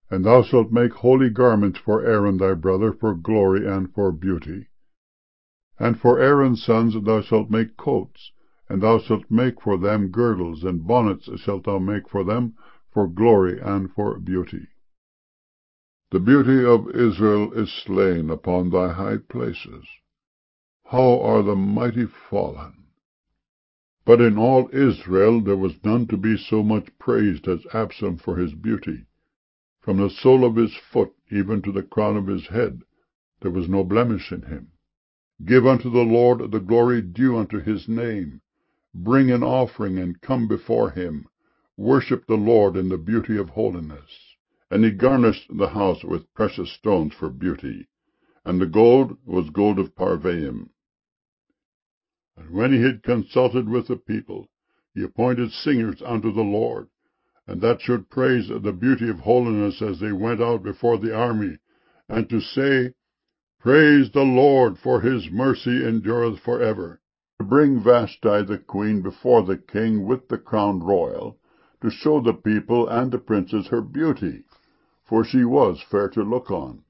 And thou shalt make holy garments for Aaron thy brother, for glory and for beauty. And for Aaron's sons thou shalt make coats, and thou shalt make for them girdles, and bonnets shalt thou make for them, for glory and for beauty. The beauty of Israel is slain upon thy high places. How are the mighty fallen! But in all Israel there was none to be so much praised as Absalom for his beauty. From the sole of his foot even to the crown of his head there was no blemish in him. Give unto the Lord the glory due unto his name. Bring an offering and come before him. Worship the Lord in the beauty of holiness. And he garnished the house with precious stones for beauty, and the gold was gold of Parvaim. And when he had consulted with the people, he appointed singers unto the Lord, and that should praise the beauty of holiness as they went out before the army, and to say, Praise the Lord, for his mercy endureth forever. To bring Vashti the queen before the king with the crown royal, to show the people and the princes her beauty, for she was fair to look on.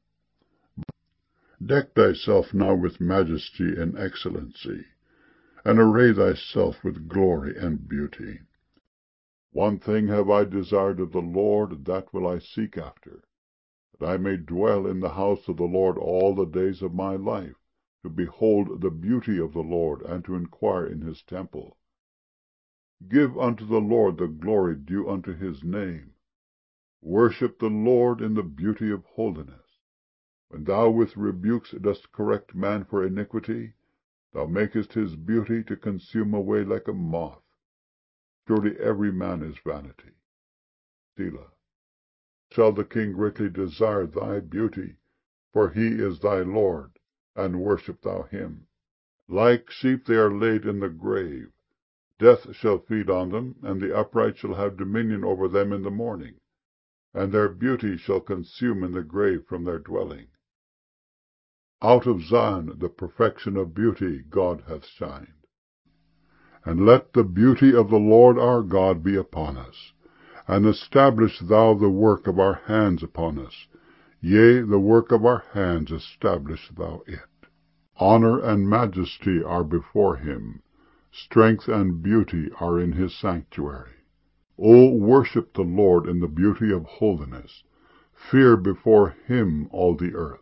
Deck thyself now with majesty and excellency, and array thyself with glory and beauty. One thing have I desired of the Lord, that will I seek after, that I may dwell in the house of the Lord all the days of my life, to behold the beauty of the Lord, and to inquire in his temple. Give unto the Lord the glory due unto his name. Worship the Lord in the beauty of holiness. When thou with rebukes dost correct man for iniquity, thou makest his beauty to consume away like a moth. Surely every man is vanity. Selah. Shall the king greatly desire thy beauty, for he is thy Lord, and worship thou him. Like sheep they are laid in the grave. Death shall feed on them, and the upright shall have dominion over them in the morning, and their beauty shall consume in the grave from their dwelling. Out of Zion the perfection of beauty God hath shined. And let the beauty of the Lord our God be upon us, and establish thou the work of our hands upon us. Yea, the work of our hands establish thou it. Honor and majesty are before him. Strength and beauty are in his sanctuary. O worship the Lord in the beauty of holiness. Fear before him all the earth.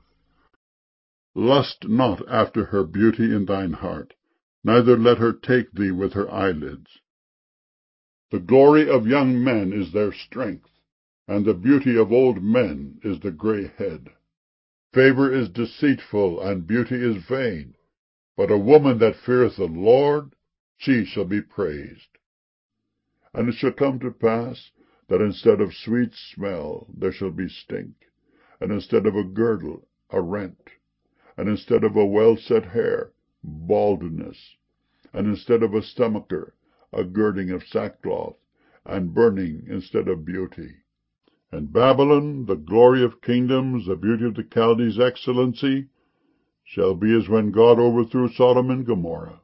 Lust not after her beauty in thine heart, neither let her take thee with her eyelids. The glory of young men is their strength, and the beauty of old men is the grey head. Favor is deceitful, and beauty is vain, but a woman that feareth the Lord, she shall be praised. And it shall come to pass, that instead of sweet smell there shall be stink, and instead of a girdle, a rent, and instead of a well-set hair, baldness, and instead of a stomacher, a girding of sackcloth, and burning instead of beauty. And Babylon, the glory of kingdoms, the beauty of the Chaldees' excellency, shall be as when God overthrew Sodom and Gomorrah.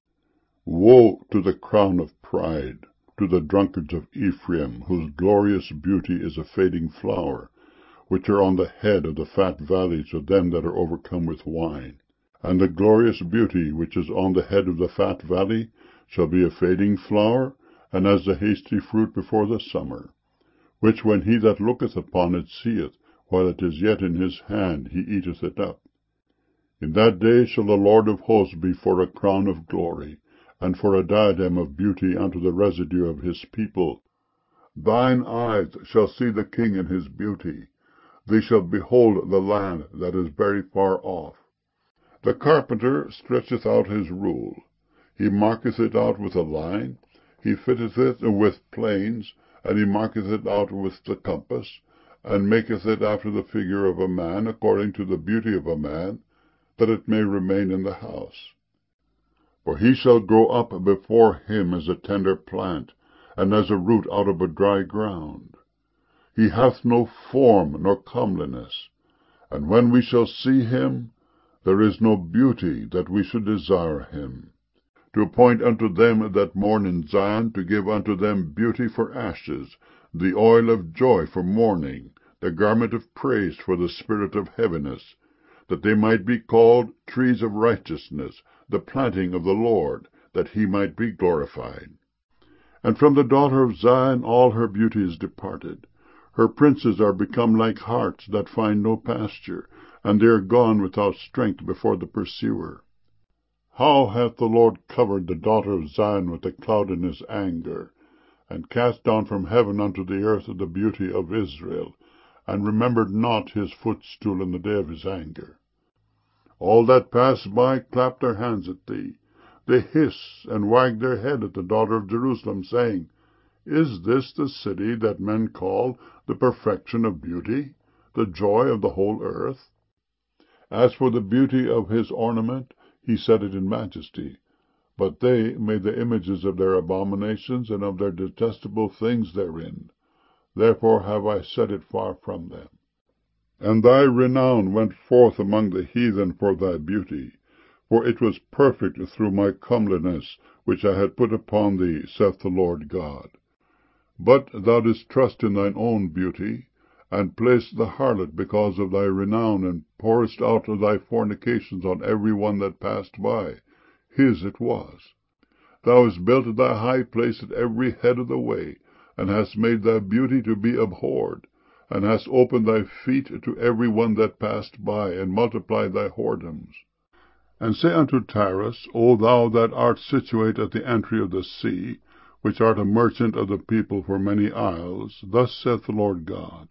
Woe to the crown of pride, to the drunkards of Ephraim, whose glorious beauty is a fading flower, which are on the head of the fat valleys of them that are overcome with wine. And the glorious beauty which is on the head of the fat valley shall be a fading flower, and as the hasty fruit before the summer, which when he that looketh upon it seeth, while it is yet in his hand, he eateth it up. In that day shall the Lord of hosts be for a crown of glory, and for a diadem of beauty unto the residue of his people. Thine eyes shall see the king in his beauty. They shall behold the land that is very far off. The carpenter stretcheth out his rule. He marketh it out with a line. He fitteth it with planes, and he marketh it out with the compass, and maketh it after the figure of a man, according to the beauty of a man, that it may remain in the house. For he shall grow up before him as a tender plant, and as a root out of a dry ground. He hath no form nor comeliness, and when we shall see him, there is no beauty that we should desire him. To appoint unto them that mourn in Zion, to give unto them beauty for ashes, the oil of joy for mourning, the garment of praise for the spirit of heaviness, that they might be called trees of righteousness, the planting of the Lord, that he might be glorified. And from the daughter of Zion all her beauty is departed. Her princes are become like harts that find no pasture, and they are gone without strength before the pursuer. How hath the Lord covered the daughter of Zion with a cloud in his anger, and cast down from heaven unto the earth the beauty of Israel, and remembered not his footstool in the day of his anger. All that pass by clap their hands at thee. They hiss and wag their head at the daughter of Jerusalem, saying, Is this the city that men call the perfection of beauty, the joy of the whole earth? As for the beauty of his ornament, he set it in majesty. But they made the images of their abominations and of their detestable things therein. Therefore have I set it far from them. And thy renown went forth among the heathen for thy beauty, for it was perfect through my comeliness, which I had put upon thee, saith the Lord God. But thou didst trust in thine own beauty, and placed the harlot because of thy renown, and pourest out thy fornications on every one that passed by. His it was. Thou hast built thy high place at every head of the way, and hast made thy beauty to be abhorred, and hast opened thy feet to every one that passed by, and multiplied thy whoredoms. And say unto Tyrus, O thou that art situate at the entry of the sea, which art a merchant of the people for many isles, thus saith the Lord God,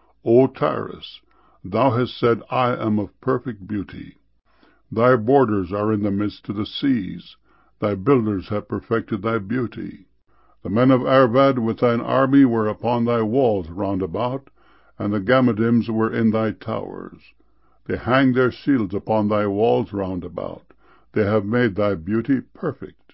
O Tyrus, thou hast said, I am of perfect beauty. Thy borders are in the midst of the seas. Thy builders have perfected thy beauty. The men of Arvad with thine army were upon thy walls round about, and the Gammadims were in thy towers. They hang their shields upon thy walls round about. They have made thy beauty perfect.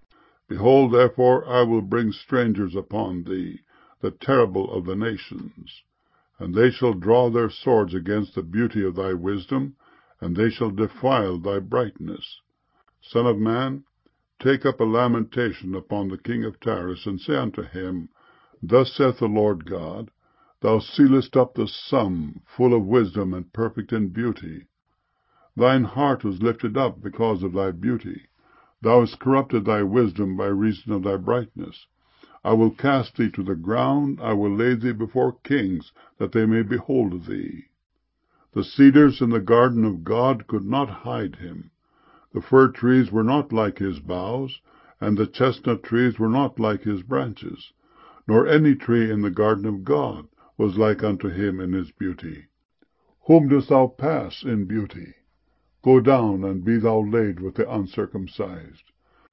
Behold, therefore, I will bring strangers upon thee, the terrible of the nations. And they shall draw their swords against the beauty of thy wisdom, and they shall defile thy brightness. Son of man, take up a lamentation upon the king of Tyrus, and say unto him, Thus saith the Lord God, Thou sealest up the sum, full of wisdom and perfect in beauty. Thine heart was lifted up because of thy beauty. Thou hast corrupted thy wisdom by reason of thy brightness. I will cast thee to the ground, I will lay thee before kings, that they may behold thee. The cedars in the garden of God could not hide him. The fir trees were not like his boughs, and the chestnut trees were not like his branches, nor any tree in the garden of God was like unto him in his beauty. Whom dost thou pass in beauty? Go down, and be thou laid with the uncircumcised.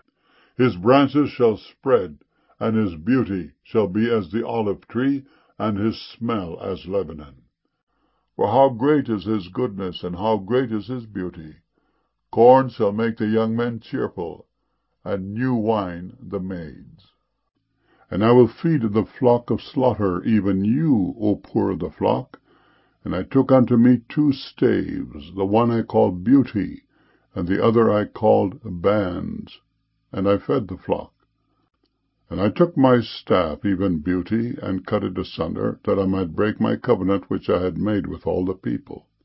His branches shall spread, and his beauty shall be as the olive tree, and his smell as Lebanon. For how great is his goodness, and how great is his beauty! Corn shall make the young men cheerful, and new wine the maids. And I will feed the flock of slaughter, even you, O poor of the flock. And I took unto me 2 staves, the one I called Beauty, and the other I called Bands, and I fed the flock. And I took my staff, even Beauty, and cut it asunder, that I might break my covenant which I had made with all the people.